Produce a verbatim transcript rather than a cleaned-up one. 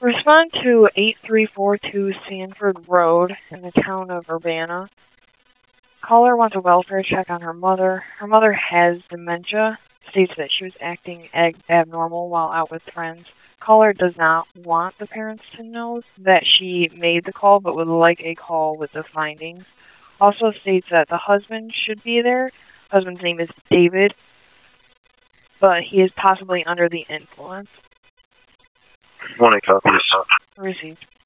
Respond to eight three four two Sanford Road in the town of Urbana. Caller wants a welfare check on her mother. Her mother has dementia. States that she was acting ag abnormal while out with friends. Caller does not want the parents to know that she made the call, but would like a call with the findings. Also states that the husband should be there. Husband's name is David, but he is possibly under the influence. Morning, copies. Received.